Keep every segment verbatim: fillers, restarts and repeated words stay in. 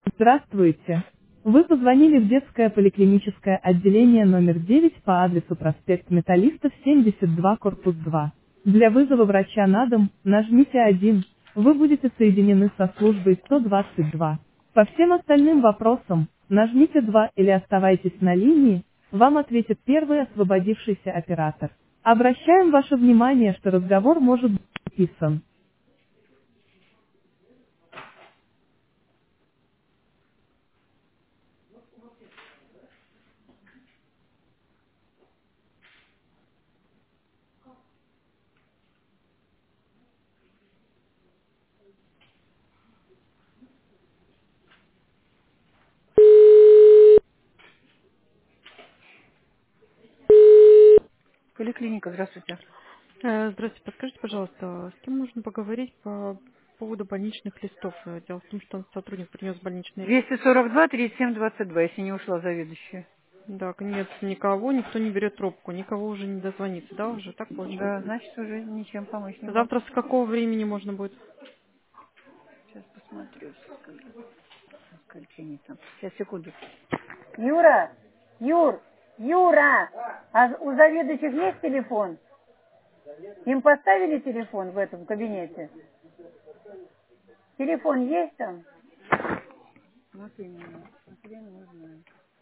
Здравствуйте. Вы позвонили в детское поликлиническое отделение номер девять по адресу проспект Металлистов, семьдесят два, корпус два. Для вызова врача на дом, нажмите один. Вы будете соединены со службой сто двадцать два. По всем остальным вопросам, нажмите два или оставайтесь на линии, вам ответит первый освободившийся оператор. Обращаем ваше внимание, что разговор может быть записан. Поликлиника, здравствуйте. Э, Здравствуйте, подскажите, пожалуйста, с кем можно поговорить по поводу больничных листов? Э, Дело в том, что сотрудник принес больничный лист. двести сорок два тридцать семь двадцать два, если не ушла заведующая. Да, нет, никого, никто не берет трубку, никого уже не дозвониться, да, уже так Да, получается? значит, уже ничем помочь не могу. Завтра с какого времени можно будет? Сейчас посмотрю, сколько, сколько они там. Сейчас, секунду. Юра! Юр! Юра! А у заведующих есть телефон? Им поставили телефон в этом кабинете? Телефон есть там? Вот именно. Хрен его знает.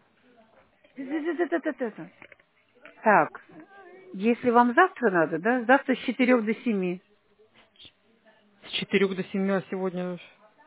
Это-это-это-это. Так, если вам завтра надо, да, завтра с четырех до семи. С четырех до семи, а сегодня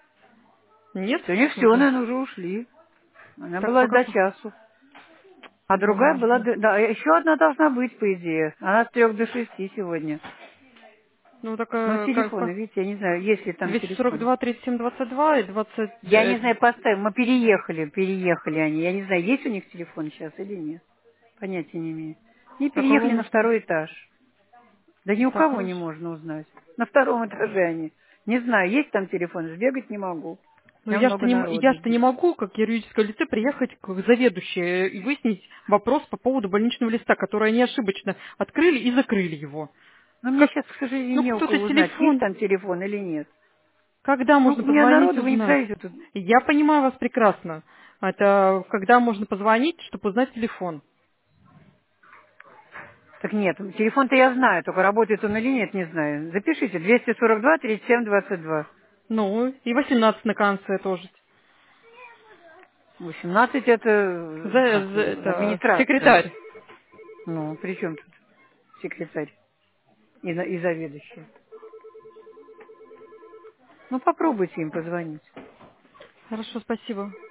нет Сегодня все, уже? наверное, уже ушли. Она Так, по была до какому? часу. А другая М, была, до- да, еще одна должна быть, по идее. Она с трех до шести сегодня. Ну, Ну, такая, как, телефоны, как? видите, я не знаю, есть ли там двести сорок телефон. два тридцать семь двадцать два и двадцать. Я не знаю, поставим, мы переехали, переехали они. Я не знаю, есть у них телефон сейчас или нет. Понятия не имею. И Так его переехали на можно. второй этаж. Да ни у Так, кого не хорошо. можно узнать. На втором этаже они. Не знаю, есть там телефон, сбегать не могу. У Ну, меня я что много не, м- народу я что здесь. не могу, как юридическое лицо, приехать к заведующей и выяснить вопрос по поводу больничного листа, который они ошибочно открыли и закрыли его. Но мне Как, сейчас, к сожалению, ну, не у кто-то кого узнать, есть телефон. там телефон или нет. Когда Ну, можно у меня позвонить, народу, вы не узнать? представляете, тут. Я понимаю вас прекрасно. Это когда можно позвонить, чтобы узнать телефон. Так нет, телефон-то я знаю, только работает он или нет, не знаю. Запишите, двести сорок два тридцать семь двадцать два. Ну, и восемнадцать на конце тоже. восемнадцать это, За, э, как, за- э, это администрация. секретарь. Ну, при чем тут секретарь и, на- и заведующий? Ну, попробуйте им позвонить. Хорошо, спасибо.